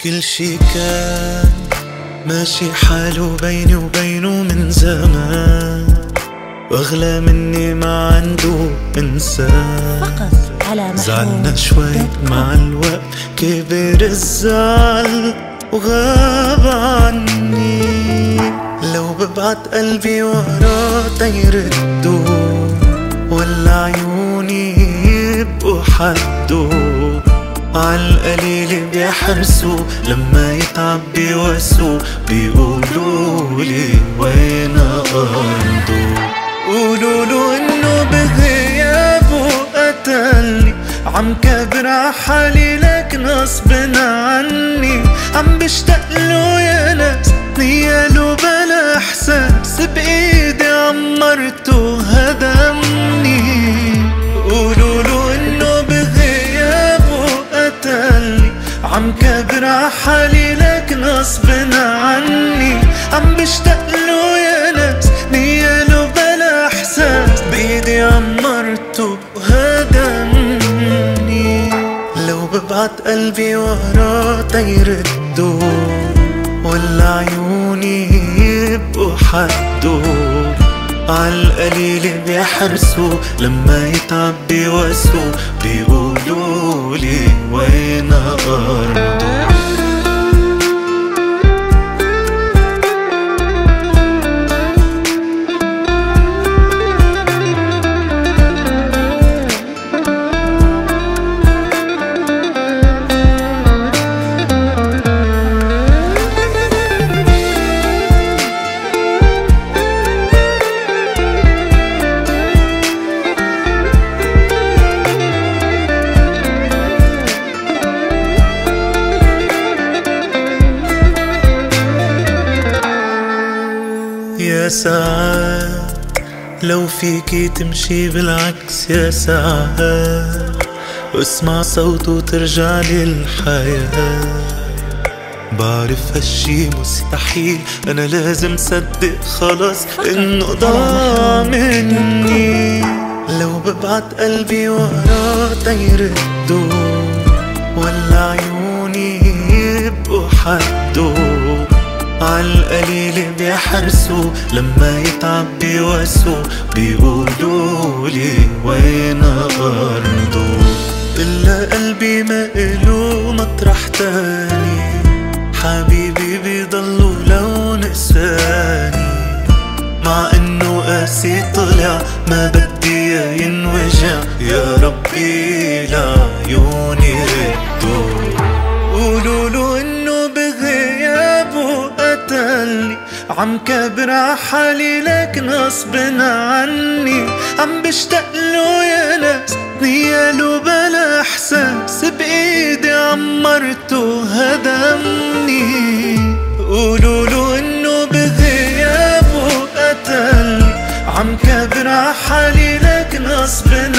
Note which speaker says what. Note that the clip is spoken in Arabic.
Speaker 1: كل شي كان ماشي حاله بيني وبينه من زمان، واغلى مني ما عنده انسان.
Speaker 2: فقط على محروم.
Speaker 1: زعلنا شوي مع الوقت كبر الزعل وغاب عني. لو ببعت قلبي وراه تيرده، ولا عيوني يبقوا حده، عالقليل بيحرسوا لما يتعب بيواسوا. بيقولولي وين أرضه، قولوله إنه بغيابه قتلني. عم كبر عحالي لكن غصب عني، عم بشتاقله يا ناس نياله بلا إحساس. بإيدي عمرته هدمني. قولوله إنه بغيابه قتلني، عم كبر عحالي لكن غصب عني، عم بشتاقله يا ناس نياله بلا إحساس. بإيدي عمرته وهدمني. لو ببعت قلبي وراه تيرده، ولا عيوني يبقوا حده، عالقليل بيحرسوا لما يتعب بيواسوا. بيقولولي وين أرضه. يا ساعات لو فيكي تمشي بالعكس، يا ساعات واسمع صوته ترجعلي الحياة. بعرف هالشي مستحيل، أنا لازم صدق خلص إنه ضاع مني. لو ببعت قلبي وراه تيرده، ولا عيوني يبقوا حده، عالقليل بيحرسوا لما يتعب بيواسوا. بيقولولي وين أرضه. إلا قلبي ما إله مطرح تاني، حبيبي بيضلوا لو نساني. مع إنه قاسي طلع ما بدي ينوجع، يا ربي لعيوني رده. قولوله إنه بغيابه قتلني، عم كبر عحالي لكن غصب عني، عم بشتاقله يا ناس نياله بلا إحساس. بإيدي عمرته هدمني. قولوله إنه بغيابه قتلني، عم كبر عحالي لكن غصب